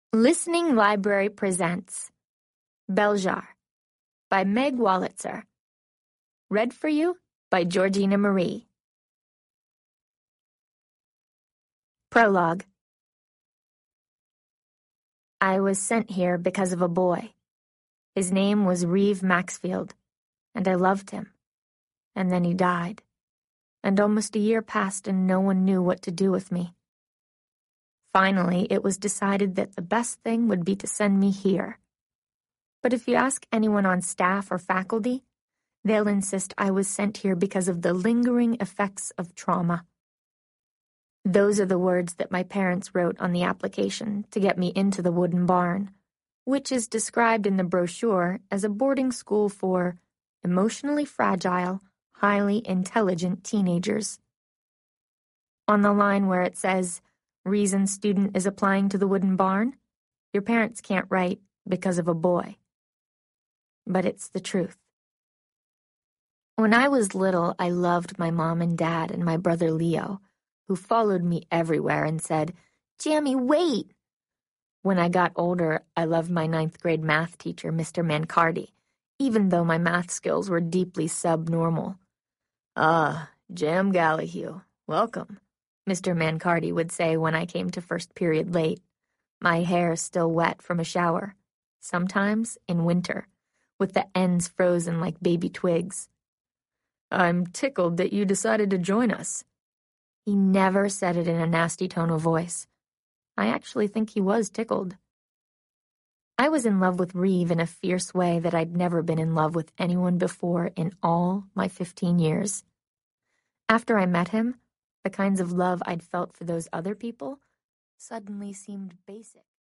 Listening Library presents Beljar by Meg Wolitzer. Read for you by Georgina Marie. Prologue. I was sent here because of a boy. His name was Reeve Maxfield, and I loved him. And then he died, and almost a year passed and no one knew what to do with me. Finally, it was decided that the best thing would be to send me here. But if you ask anyone on staff or faculty, they'll insist I was sent here because of the lingering effects of trauma. Those are the words that my parents wrote on the application to get me into the wooden barn, which is described in the brochure as a boarding school for emotionally fragile, highly intelligent teenagers. On the line where it says, "Reason student is applying to the wooden barn," your parents can't write because of a boy. But it's the truth. When I was little, I loved my mom and dad and my brother Leo, who followed me everywhere and said, "Jamie, wait!" When I got older, I loved my 9th grade math teacher, Mr. Mancardi, even though my math skills were deeply subnormal. "Ah, Jam Gallahue, welcome," Mr. Mancardi would say when I came to first period late, my hair still wet from a shower, sometimes in winter, with the ends frozen like baby twigs. "I'm tickled that you decided to join us." He never said it in a nasty tone of voice. I actually think he was tickled. I was in love with Reeve in a fierce way that I'd never been in love with anyone before in all my 15 years. After I met him, the kinds of love I'd felt for those other people suddenly seemed basic.